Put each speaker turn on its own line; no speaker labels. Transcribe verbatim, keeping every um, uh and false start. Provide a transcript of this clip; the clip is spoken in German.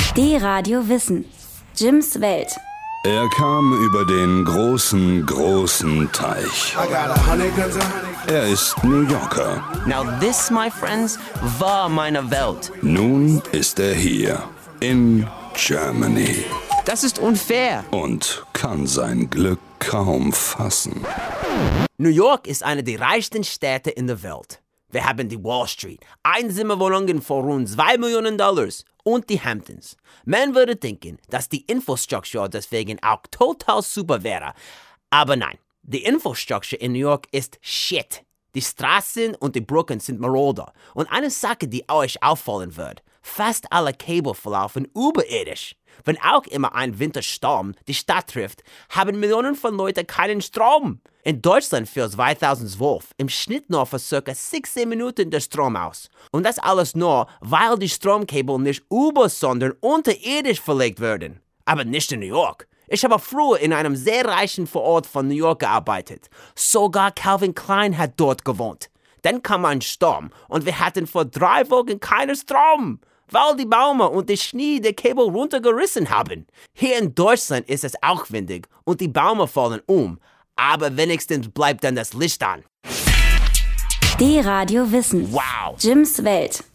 D-Radio Wissen. Jims Welt.
Er kam über den großen, großen Teich. Er ist New Yorker.
Now this, my friends, war meine Welt.
Nun ist er hier, in Germany.
Das ist unfair.
Und kann sein Glück kaum fassen.
New York ist eine der reichsten Städte in der Welt. Wir haben die Wall Street, Einzimmerwohnungen für rund zwei Millionen Dollars und die Hamptons. Man würde denken, dass die Infrastruktur deswegen auch total super wäre. Aber nein, die Infrastruktur in New York ist shit. Die Straßen und die Brücken sind marode. Und eine Sache, die euch auffallen wird, fast alle Kabel verlaufen überirdisch. Wenn auch immer ein Wintersturm die Stadt trifft, haben Millionen von Leuten keinen Strom. In Deutschland fiel zweitausendzwölf im Schnitt nur für ca. sechzehn Minuten der Strom aus. Und das alles nur, weil die Stromkabel nicht über, sondern unterirdisch verlegt werden. Aber nicht in New York. Ich habe früher in einem sehr reichen Vorort von New York gearbeitet. Sogar Calvin Klein hat dort gewohnt. Dann kam ein Sturm und wir hatten vor drei Wochen keinen Strom, weil die Bäume und der Schnee der Kabel runtergerissen haben. Hier in Deutschland ist es auch windig und die Bäume fallen um. Aber wenigstens bleibt dann das Licht an.
D-Radio Wissen.
Wow.
Jims Welt.